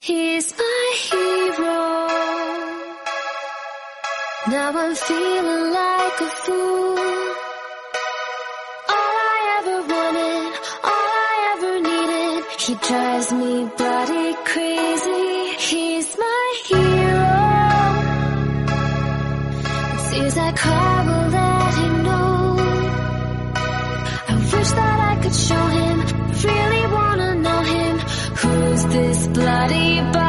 He's my hero. Now I'm feeling like a fool. All I ever wanted, all I ever needed. He drives me bloody crazy. He's my hero. Tears I cry will let him know. I wish that I could show him, really wanna know him. Who's this bloody